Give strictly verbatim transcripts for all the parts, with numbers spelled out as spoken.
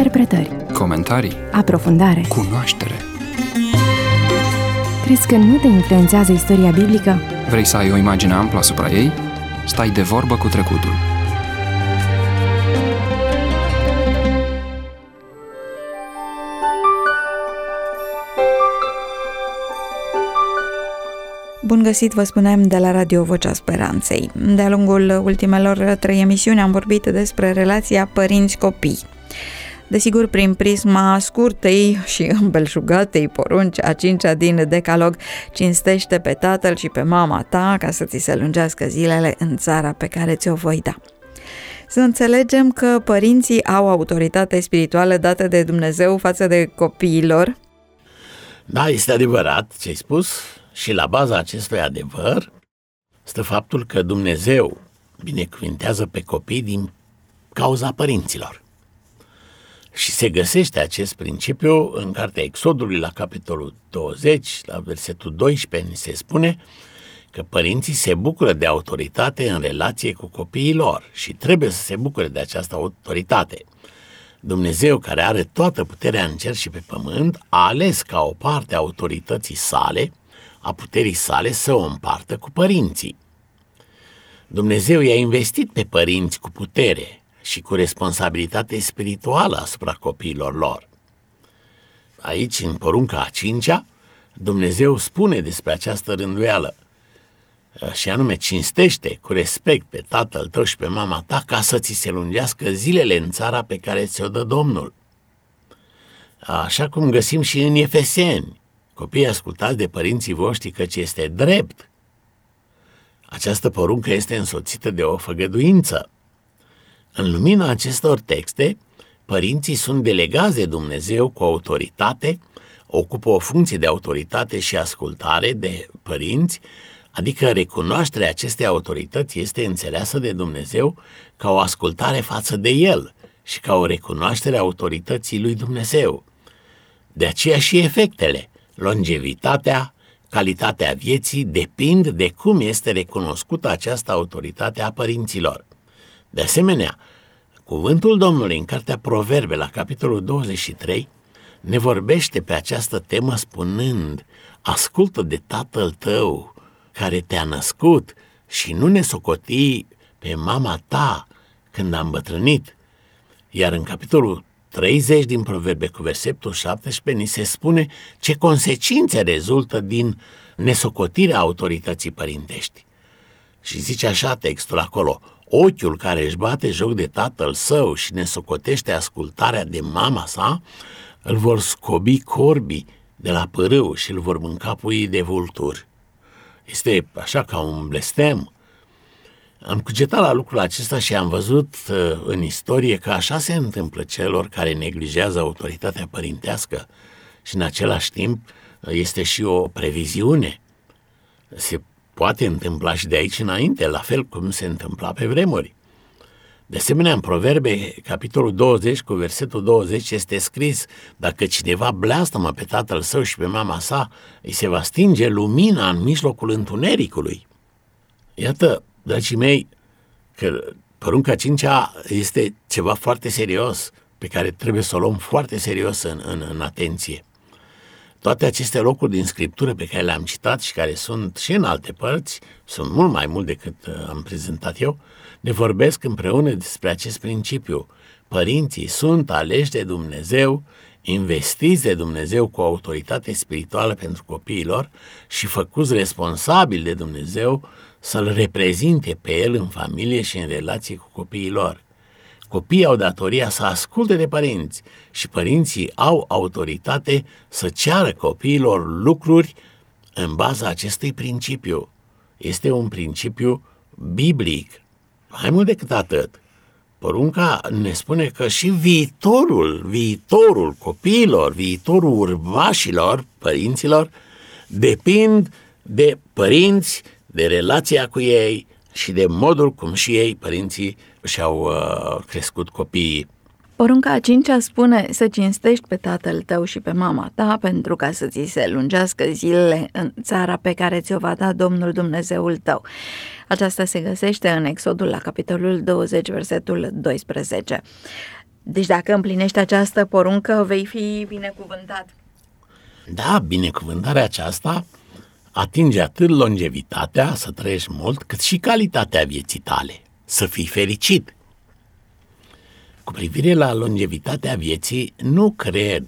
Interpretări, comentarii, aprofundare, cunoaștere. Crezi că nu te influențează istoria biblică? Vrei să ai o imagine amplă asupra ei? Stai de vorbă cu trecutul. Bun găsit, vă spunem, de la Radio Vocea Speranței. De-a lungul ultimelor trei emisiuni am vorbit despre relația părinți-copii. Desigur, prin prisma scurtei și îmbelșugatei porunci a cincea din Decalog: cinstește pe tatăl și pe mama ta ca să ți se lungească zilele în țara pe care ți-o voi da. Să înțelegem că părinții au autoritate spirituală dată de Dumnezeu față de copiilor. Da, este adevărat ce ai spus. Și la baza acestui adevăr stă faptul că Dumnezeu binecuvintează pe copii din cauza părinților. Și se găsește acest principiu în cartea Exodului, la capitolul douăzeci, la versetul doisprezece, ni se spune că părinții se bucură de autoritate în relație cu copiii lor și trebuie să se bucure de această autoritate. Dumnezeu, care are toată puterea în cer și pe pământ, a ales ca o parte a autorității sale, a puterii sale, să o împartă cu părinții. Dumnezeu i-a investit pe părinți cu putere și cu responsabilitate spirituală asupra copiilor lor. Aici, în porunca a cincea, Dumnezeu spune despre această rânduială, și anume: cinstește cu respect pe tatăl tău și pe mama ta ca să ți se lungească zilele în țara pe care ți-o dă Domnul. Așa cum găsim și în Efeseni: copiii, ascultați de părinții voștri, căci este drept. Această poruncă este însoțită de o făgăduință. În lumina acestor texte, părinții sunt delegați de Dumnezeu cu autoritate, ocupă o funcție de autoritate și ascultare de părinți, adică recunoașterea acestei autorități este înțeleasă de Dumnezeu ca o ascultare față de El și ca o recunoaștere a autorității lui Dumnezeu. De aceea și efectele, longevitatea, calitatea vieții depind de cum este recunoscută această autoritate a părinților. De asemenea, cuvântul Domnului în cartea Proverbe, la capitolul douăzeci și trei, ne vorbește pe această temă spunând: ascultă de tatăl tău care te-a născut și nu ne socoti pe mama ta când a îmbătrânit. Iar în capitolul treizeci din Proverbe, cu versetul șaptesprezece, ni se spune ce consecințe rezultă din nesocotirea autorității părintești. Și zice așa textul acolo: ochiul care își bate joc de tatăl său și nesocotește ascultarea de mama sa, îl vor scobi corbii de la pârâu și îl vor mânca puii de vulturi. Este așa ca un blestem. Am cugetat la lucrul acesta și am văzut uh, în istorie că așa se întâmplă celor care neglijează autoritatea părintească și în același timp uh, este și o previziune. Se poate întâmpla și de aici înainte, la fel cum se întâmpla pe vremuri. De asemenea, în Proverbe, capitolul douăzeci, cu versetul douăzeci, este scris: dacă cineva blastămă pe tatăl său și pe mama sa, îi se va stinge lumina în mijlocul întunericului. Iată, dragii mei, că porunca cincea este ceva foarte serios, pe care trebuie să o luăm foarte serios în, în, în atenție. Toate aceste locuri din Scriptură pe care le-am citat și care sunt și în alte părți, sunt mult mai mult decât am prezentat eu, ne vorbesc împreună despre acest principiu. Părinții sunt aleși de Dumnezeu, investiți de Dumnezeu cu autoritate spirituală pentru copiii lor și făcuți responsabili de Dumnezeu să-L reprezinte pe El în familie și în relație cu copiii lor. Copiii au datoria să asculte de părinți și părinții au autoritate să ceară copiilor lucruri în baza acestui principiu. Este un principiu biblic. Mai mult decât atât, porunca ne spune că și viitorul, viitorul copiilor, viitorul urmașilor, părinților, depind de părinți, de relația cu ei și de modul cum și ei, părinții, și-au uh, crescut copiii. Porunca a cincea spune să cinstești pe tatăl tău și pe mama ta pentru ca să ți se lungească zilele în țara pe care ți-o va da Domnul Dumnezeul tău. Aceasta se găsește în Exodul, la capitolul douăzeci, versetul doisprezece. Deci dacă împlinești această poruncă, vei fi binecuvântat. Da, binecuvântarea aceasta atinge atât longevitatea, să trăiești mult, cât și calitatea vieții tale, să fii fericit. Cu privire la longevitatea vieții, nu cred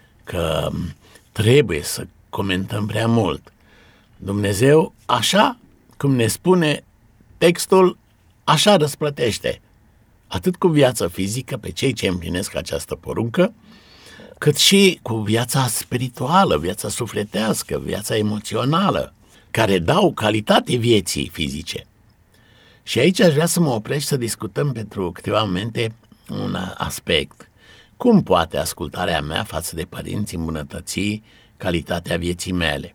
că trebuie să comentăm prea mult. Dumnezeu, așa cum ne spune textul, așa răsplătește, atât cu viața fizică pe cei ce împlinesc această poruncă, cât și cu viața spirituală, viața sufletească, viața emoțională, care dau calitate vieții fizice. Și aici aș vrea să mă opresc și să discutăm pentru câteva momente un aspect. Cum poate ascultarea mea față de părinți îmbunătăți calitatea vieții mele?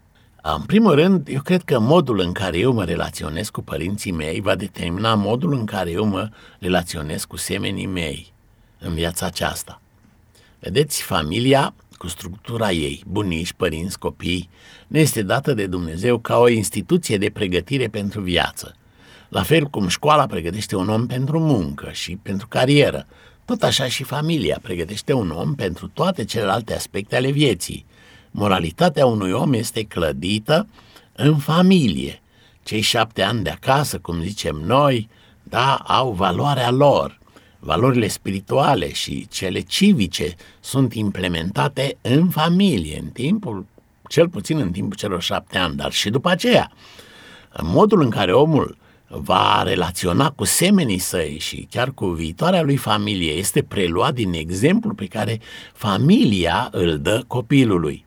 În primul rând, eu cred că modul în care eu mă relaționez cu părinții mei va determina modul în care eu mă relaționez cu semenii mei în viața aceasta. Vedeți, familia, cu structura ei, bunici, părinți, copii, ne este dată de Dumnezeu ca o instituție de pregătire pentru viață. La fel cum școala pregătește un om pentru muncă și pentru carieră, tot așa și familia pregătește un om pentru toate celelalte aspecte ale vieții. Moralitatea unui om este clădită în familie. Cei șapte ani de acasă, cum zicem noi, da, au valoarea lor. Valorile spirituale și cele civice sunt implementate în familie, în timpul, cel puțin în timpul celor șapte ani, dar și după aceea. În modul în care omul va relaționa cu semenii săi și chiar cu viitoarea lui familie este preluat din exemplul pe care familia îl dă copilului.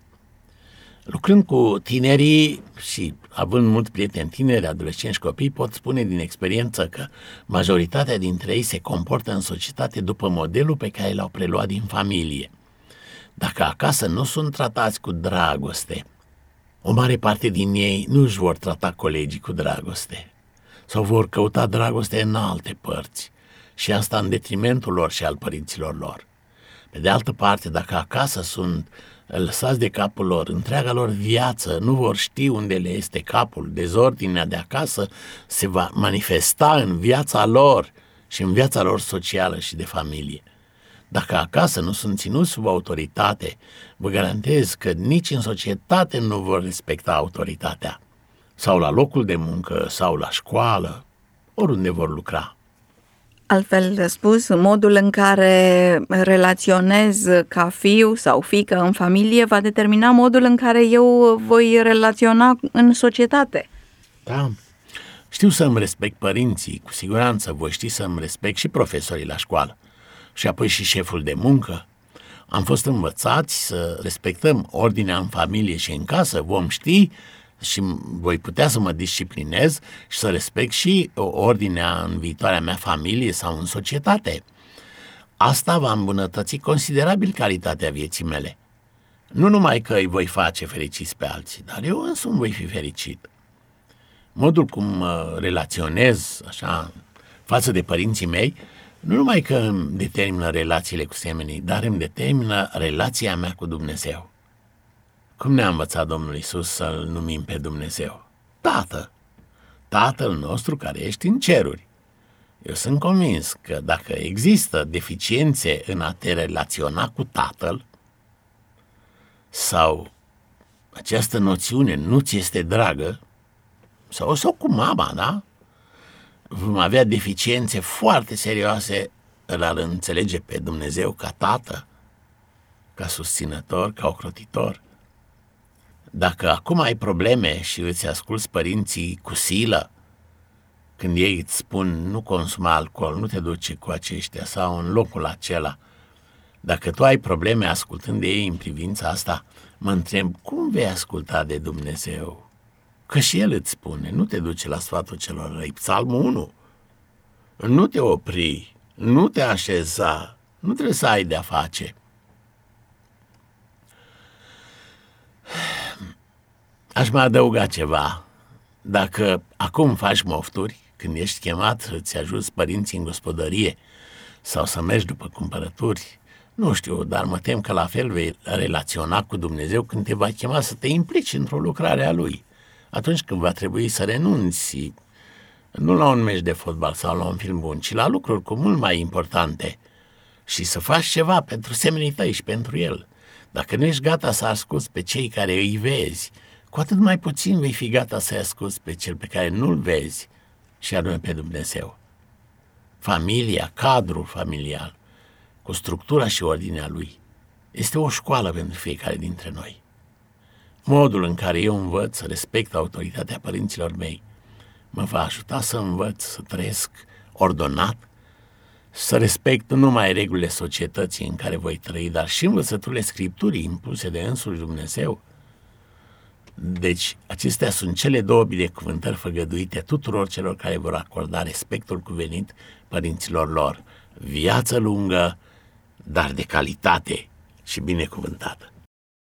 Lucrând cu tinerii și având mulți prieteni tineri, adolescenți și copii, pot spune din experiență că majoritatea dintre ei se comportă în societate după modelul pe care l-au preluat din familie. Dacă acasă nu sunt tratați cu dragoste, o mare parte din ei nu își vor trata colegii cu dragoste sau vor căuta dragoste în alte părți și asta în detrimentul lor și al părinților lor. Pe de altă parte, dacă acasă sunt lăsați de capul lor, întreaga lor viață, nu vor ști unde le este capul, dezordinea de acasă se va manifesta în viața lor și în viața lor socială și de familie. Dacă acasă nu sunt ținuți sub autoritate, vă garantez că nici în societate nu vor respecta autoritatea, sau la locul de muncă, sau la școală, oriunde vor lucra. Altfel spus, modul în care relaționez ca fiu sau fiică în familie va determina modul în care eu voi relaționa în societate. Da, știu să-mi respect părinții, cu siguranță voi ști să-mi respect și profesorii la școală și apoi și șeful de muncă. Am fost învățați să respectăm ordinea în familie și în casă, vom ști și voi putea să mă disciplinez și să respect și ordinea în viitoarea mea familie sau în societate. Asta va îmbunătăți considerabil calitatea vieții mele. Nu numai că îi voi face fericiți pe alții, dar eu însumi voi fi fericit. Modul cum mă relaționez așa față de părinții mei, nu numai că îmi determină relațiile cu semenii, dar îmi determină relația mea cu Dumnezeu. Cum ne-a învățat Domnul Iisus să-L numim pe Dumnezeu? Tată, Tatăl nostru care ești în ceruri. Eu sunt convins că dacă există deficiențe în a te relaționa cu Tatăl sau această noțiune nu ți este dragă, sau, sau cu mama, da? Vom avea deficiențe foarte serioase în a-L înțelege pe Dumnezeu ca Tată, ca susținător, ca ocrotitor. Dacă acum ai probleme și îți asculți părinții cu silă, când ei îți spun nu consuma alcool, nu te duce cu aceștia sau în locul acela, dacă tu ai probleme ascultând de ei în privința asta, mă întreb cum vei asculta de Dumnezeu? Că și El îți spune, nu te duce la sfatul celor răi. Psalmul unu. Nu te opri, nu te așeza, nu trebuie să ai de-a face. Aș mai adăuga ceva. Dacă acum faci mofturi, când ești chemat să-ți ajuți părinții în gospodărie sau să mergi după cumpărături, nu știu, dar mă tem că la fel vei relaționa cu Dumnezeu când te va chema să te implici într-o lucrare a Lui. Atunci când va trebui să renunți, nu la un meci de fotbal sau la un film bun, ci la lucruri cu mult mai importante, și să faci ceva pentru semenii tăi și pentru el. Dacă nu ești gata să asculți pe cei care îi vezi, cu atât mai puțin vei fi gata să-i asculți pe cel pe care nu-l vezi, și anume pe Dumnezeu. Familia, cadrul familial, cu structura și ordinea lui, este o școală pentru fiecare dintre noi. Modul în care eu învăț să respect autoritatea părinților mei mă va ajuta să învăț să trăiesc ordonat, să respect nu numai regulile societății în care voi trăi, dar și învățăturile Scripturii impuse de însuși Dumnezeu. Deci, acestea sunt cele două binecuvântări făgăduite tuturor celor care vor acorda respectul cuvenit părinților lor. Viață lungă, dar de calitate și binecuvântată.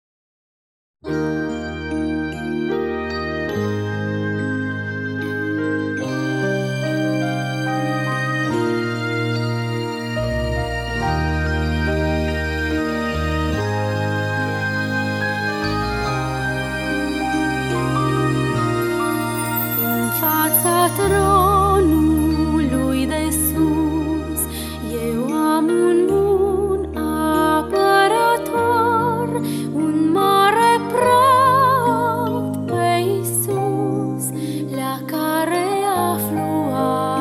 Tronului de sus, eu am un bun apărător, un mare preot pe Iisus, la care aflu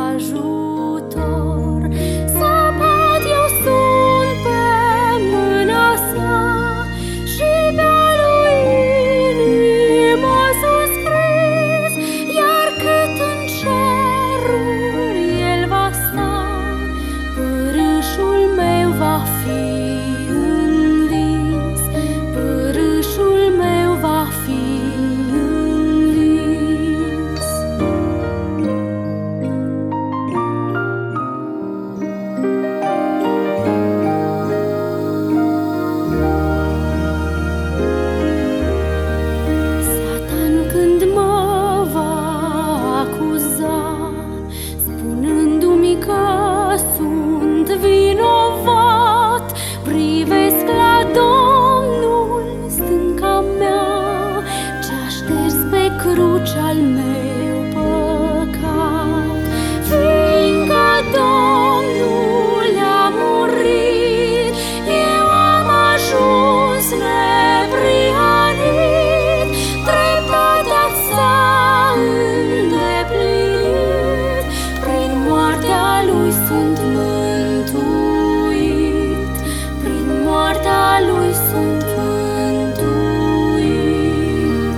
ajutor. Săpat eu sunt pe mâna sa și pe-a lui inimă suscris, iar cât în ceruri el va sta, părâșul meu va fi învins, părâșul meu va fi învins. Satan când mă va acuza, spunându-mi că sunt vinovat, privesc la Domnul, stânca mea, ce-a șters pe cruce al meu păcat. Fiindcă Domnul a murit, eu am ajuns neprihănit, dreptatea s-a îndeplinit, prin moartea lui sunt mântuit, prin moartea lui sunt mântuit.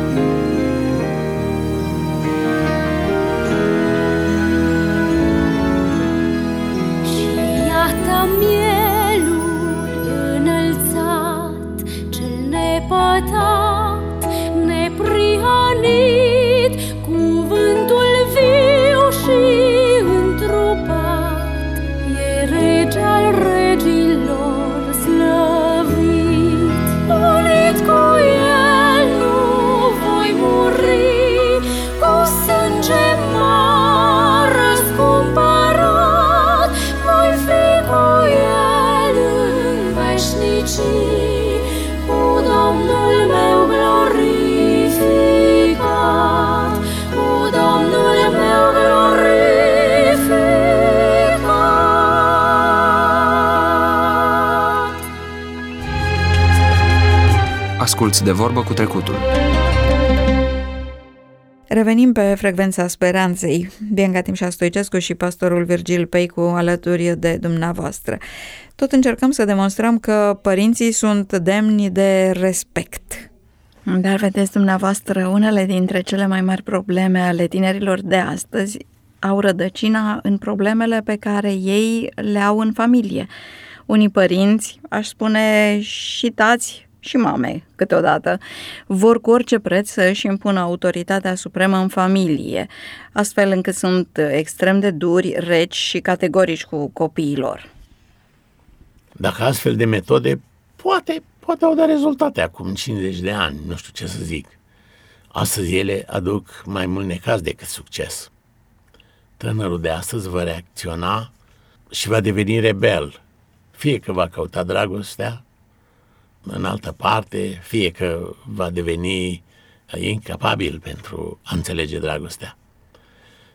Și iată mielul înălțat, cel nepătat, neprihănit, cuvântul viu și întrupat, e rege al regilor slăvit. Unit cu el nu voi muri, cu sânge m-a răscumpărat, voi fi cu el în veșnicii, cu Domnul meu glorificat, cu Domnul meu glorificat. Asculți De Vorbă cu Trecutul. Revenim pe frecvența speranței. Bianca Timșa Stoicescu și pastorul Virgil Peicu alături de dumneavoastră. Tot încercăm să demonstrăm că părinții sunt demni de respect. Dar vedeți dumneavoastră, unele dintre cele mai mari probleme ale tinerilor de astăzi au rădăcina în problemele pe care ei le au în familie. Unii părinți, aș spune și tați și mame câteodată, vor cu orice preț să își impună autoritatea supremă în familie, astfel încât sunt extrem de duri, reci și categorici cu copiii lor. Dacă astfel de metode poate, poate au dat rezultate acum cincizeci de ani, nu știu ce să zic. Astăzi ele aduc mai mult necaz decât succes. Tânărul de astăzi va reacționa și va deveni rebel, fie că va căuta dragostea în altă parte, fie că va deveni incapabil pentru a înțelege dragostea.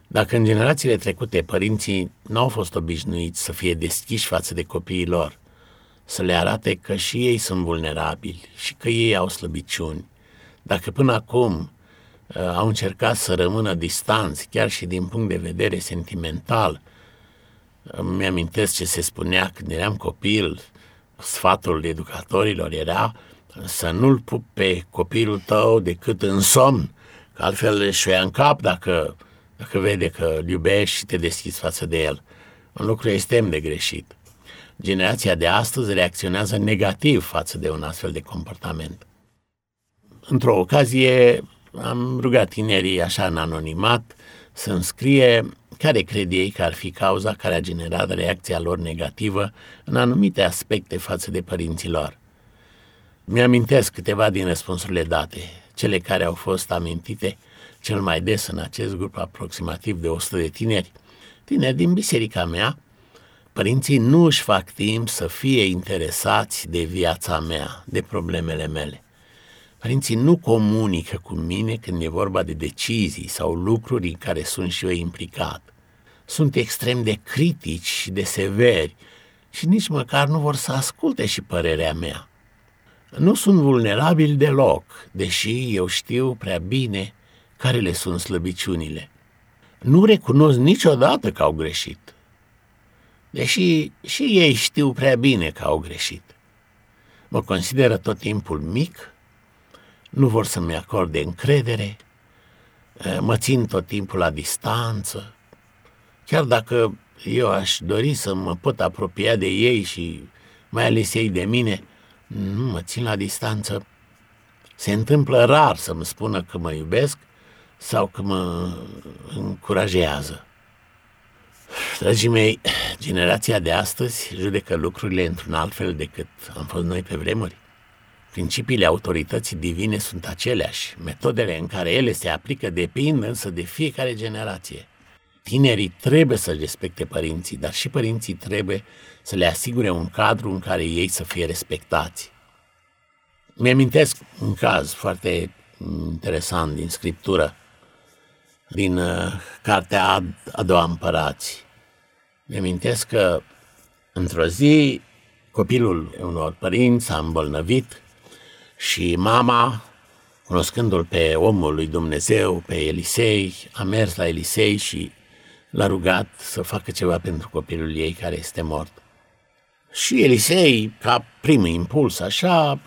Dacă în generațiile trecute părinții nu au fost obișnuiți să fie deschiși față de copiii lor, să le arate că și ei sunt vulnerabili și că ei au slăbiciuni, dacă până acum uh, au încercat să rămână distanți, chiar și din punct de vedere sentimental, îmi amintesc ce se spunea când eram copil, sfatul educatorilor era să nu-l pup pe copilul tău decât în somn, că altfel își o ia în cap dacă, dacă vede că îl iubești și te deschizi față de el. Un lucru extrem de greșit. Generația de astăzi reacționează negativ față de un astfel de comportament. Într-o ocazie am rugat tinerii așa în anonimat să-mi scrie care cred ei că ar fi cauza care a generat reacția lor negativă în anumite aspecte față de părinții lor. Mi-amintesc câteva din răspunsurile date, cele care au fost amintite cel mai des în acest grup aproximativ de o sută de tineri, tineri din biserica mea. Părinții nu își fac timp să fie interesați de viața mea, de problemele mele. Părinții nu comunică cu mine când e vorba de decizii sau lucruri în care sunt și eu implicat. Sunt extrem de critici și de severi și nici măcar nu vor să asculte și părerea mea. Nu sunt vulnerabili deloc, deși eu știu prea bine care le sunt slăbiciunile. Nu recunosc niciodată că au greșit, deși și ei știu prea bine că au greșit. Mă consideră tot timpul mic, nu vor să-mi acorde încredere, mă țin tot timpul la distanță. Chiar dacă eu aș dori să mă pot apropia de ei și mai ales ei de mine, nu mă țin la distanță. Se întâmplă rar să-mi spună că mă iubesc sau că mă încurajează. Dragii mei, generația de astăzi judecă lucrurile într-un alt fel decât am fost noi pe vremuri. Principiile autorității divine sunt aceleași, metodele în care ele se aplică depind însă de fiecare generație. Tinerii trebuie să respecte părinții, dar și părinții trebuie să le asigure un cadru în care ei să fie respectați. Mi-amintesc un caz foarte interesant din Scriptură, din uh, cartea A doua Împărați. Mi-amintesc că într-o zi copilul unor părinți s-a îmbolnăvit și mama, cunoscându-l pe omul lui Dumnezeu, pe Elisei, a mers la Elisei și l-a rugat să facă ceva pentru copilul ei care este mort. Și Elisei, ca prim impuls, așa,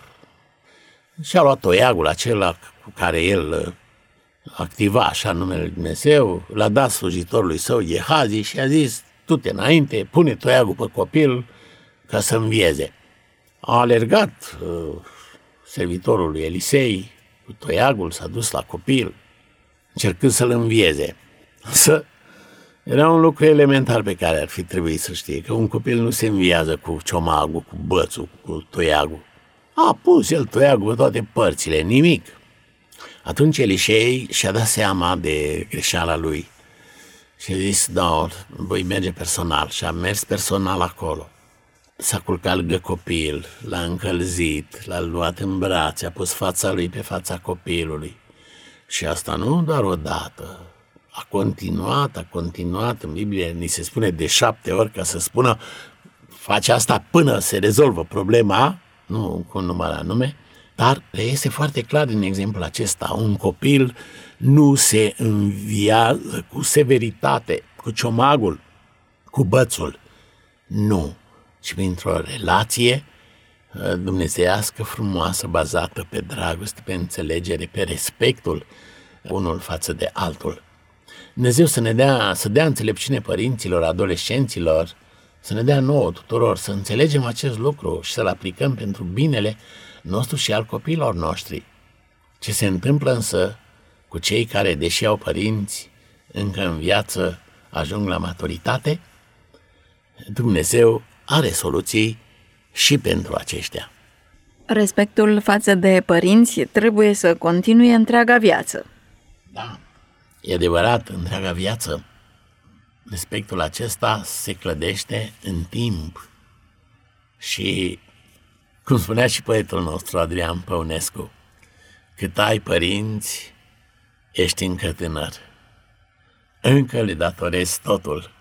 și-a luat toiagul acela cu care el activa așa numele lui Dumnezeu, l-a dat slujitorului său Gehazi și a zis: du-te înainte, pune toiagul pe copil ca să învieze. A alergat uh, servitorul lui Elisei cu toiagul, s-a dus la copil, încercând să-l învieze. Însă era un lucru elementar pe care ar fi trebuit să știe, că un copil nu se înviază cu ciomagul, cu bățul, cu toiagul. A pus el toiagul pe toate părțile, nimic. Atunci Elisei și-a dat seama de greșeala lui și a zis: da, voi merge personal. Și a mers personal acolo. S-a culcat lângă copil, l-a încălzit, l-a luat în brațe, a pus fața lui pe fața copilului. Și asta nu doar o dată, a continuat, a continuat. În Biblie ni se spune de șapte ori ca să spună: face asta până se rezolvă problema, nu cu un număr anume, dar reiese foarte clar din exemplul acesta: un copil nu se înviază cu severitate, cu ciomagul, cu bățul, nu, ci printr-o relație dumnezeiască frumoasă, bazată pe dragoste, pe înțelegere, pe respectul unul față de altul. Dumnezeu să ne dea, să dea înțelepciune părinților, adolescenților, să ne dea nouă tuturor să înțelegem acest lucru și să-l aplicăm pentru binele nostru și al copiilor noștri. Ce se întâmplă însă cu cei care, deși au părinți, încă în viață ajung la maturitate? Dumnezeu are soluții și pentru aceștia. Respectul față de părinți trebuie să continue întreaga viață. Da, e adevărat, întreaga viață. Respectul acesta se clădește în timp. Și, cum spunea și poetul nostru Adrian Păunescu, cât ai părinți, ești încă tânăr. încă le datorezi totul.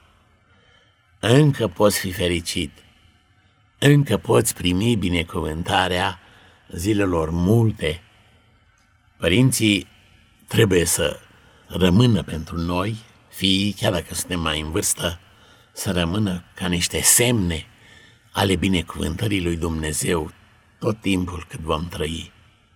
Încă poți fi fericit. Încă poți primi binecuvântarea zilelor multe. Părinții trebuie să rămână pentru noi, fiii, chiar dacă suntem mai în vârstă, să rămână ca niște semne ale binecuvântării lui Dumnezeu tot timpul cât vom trăi.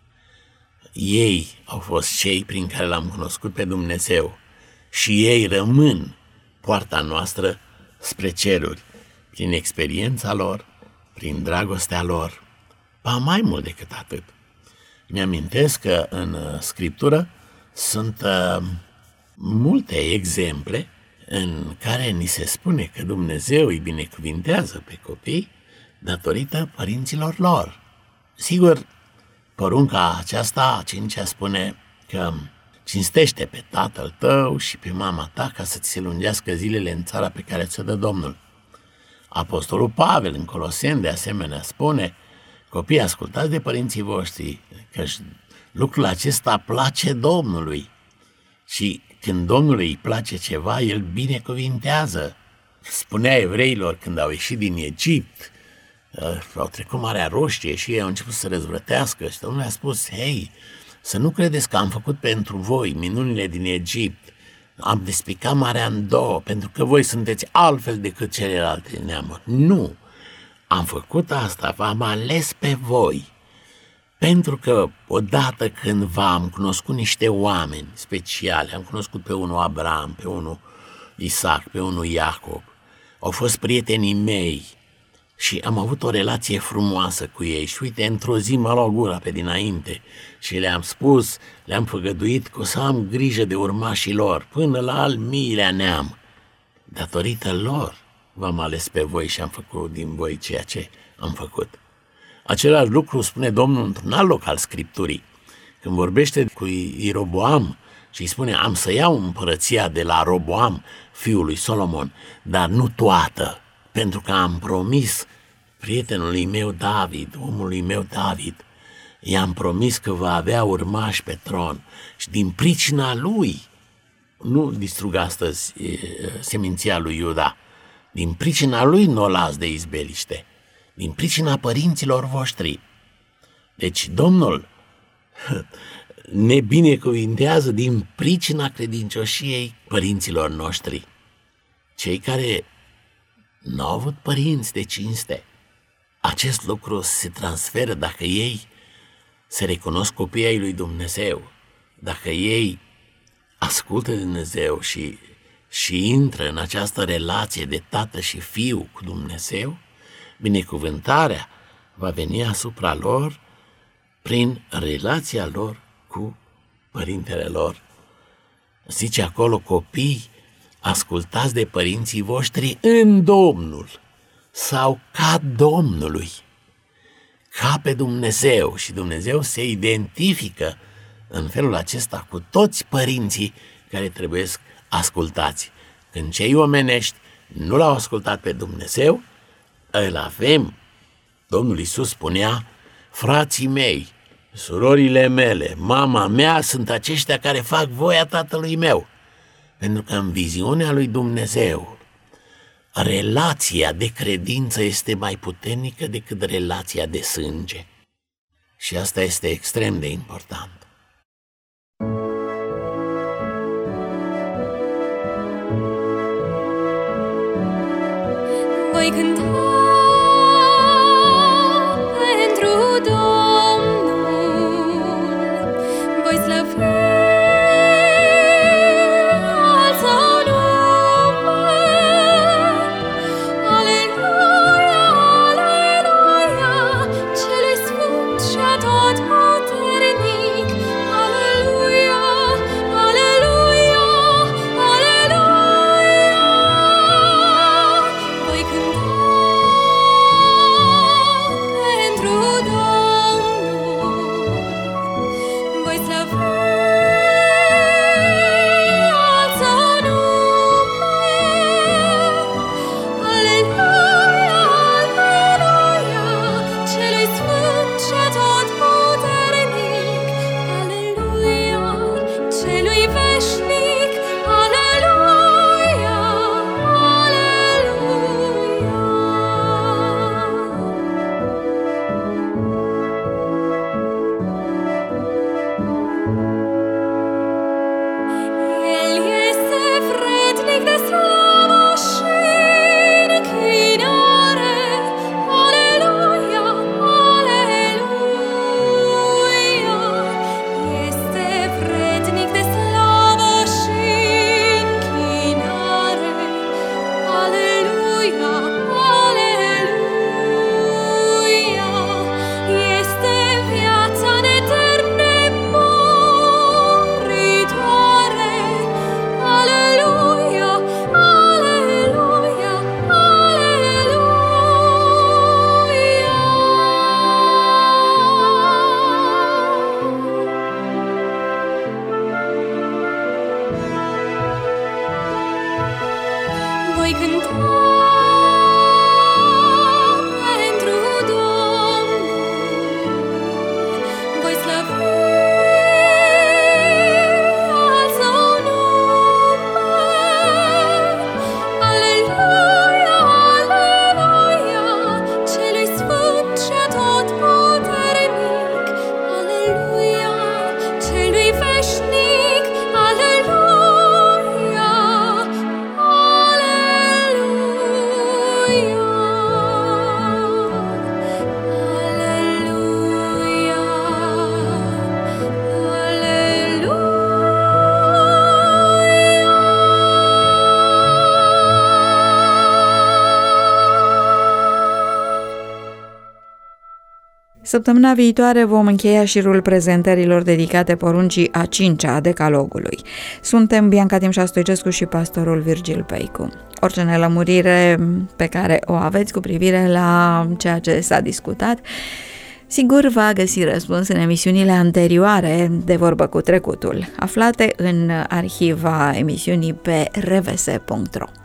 Ei au fost cei prin care l-am cunoscut pe Dumnezeu și ei rămân poarta noastră spre ceruri, prin experiența lor, prin dragostea lor, ba mai mult decât atât. Mi-amintesc că în Scriptură sunt uh, multe exemple în care ni se spune că Dumnezeu îi binecuvintează pe copii datorită părinților lor. Sigur, porunca aceasta, a cincea, spune că cinstește pe tatăl tău și pe mama ta ca să ți se lungească zilele în țara pe care ți-o dă Domnul. Apostolul Pavel în Coloseni de asemenea spune: copii, ascultați de părinții voștri, că lucrul acesta place Domnului. Și când Domnului îi place ceva, El binecuvintează. Spunea evreilor când au ieșit din Egipt, au trecut Marea Roșie și ei au început să răzvrătească și Domnul a spus: hei, să nu credeți că am făcut pentru voi minunile din Egipt, am despicat marea în două, pentru că voi sunteți altfel decât celelalte neamuri. Nu, am făcut asta, v-am ales pe voi, pentru că odată când v-am cunoscut niște oameni speciale, am cunoscut pe unul Abraham, pe unul Isaac, pe unul Iacob, au fost prietenii mei și am avut o relație frumoasă cu ei și uite, într-o zi m-a luat gura pe dinainte și le-am spus, le-am făgăduit că o să am grijă de urmașii lor până la al miilea neam. Datorită lor v-am ales pe voi și am făcut din voi ceea ce am făcut. Același lucru spune Domnul într-un alt loc al Scripturii, când vorbește cu Ieroboam și îi spune: am să iau împărăția de la Roboam, fiul lui Solomon, dar nu toată, pentru că am promis prietenului meu David, omului meu David, i-am promis că va avea urmași pe tron și din pricina lui, nu distrug astăzi seminția lui Iuda, din pricina lui nu o las de izbeliște, din pricina părinților voștri. Deci Domnul ne binecuvintează din pricina credincioșiei părinților noștri. Cei care n-au avut părinți de cinste, acest lucru se transferă dacă ei se recunosc copiii ai lui Dumnezeu, dacă ei ascultă de Dumnezeu și, și intră în această relație de tată și fiu cu Dumnezeu, binecuvântarea va veni asupra lor prin relația lor cu părintele lor. Zice acolo: copii, ascultați de părinții voștri în Domnul sau ca Domnului, ca pe Dumnezeu. Și Dumnezeu se identifică în felul acesta cu toți părinții care trebuie ascultați. Când cei omenești nu l-au ascultat pe Dumnezeu, îl avem. Domnul Iisus spunea: frații mei, surorile mele, mama mea sunt aceștia care fac voia Tatălui meu. Pentru că în viziunea lui Dumnezeu, relația de credință este mai puternică decât relația de sânge. Și asta este extrem de important. Voi cânta pentru Domnul, voi slăvi al Său nume. Aleluia, aleluia, Celui Sfânt și Atotputernic. Aleluia, aleluia, aleluia. Voi cânta pentru Domnul. Săptămâna viitoare vom încheia șirul prezentărilor dedicate poruncii a cincea a Decalogului. Suntem Bianca Timșa Stoigescu și pastorul Virgil Peicu. Orice nelămurire pe care o aveți cu privire la ceea ce s-a discutat, sigur va găsi răspuns în emisiunile anterioare de Vorbă cu Trecutul, aflate în arhiva emisiunii pe r v s punct r o.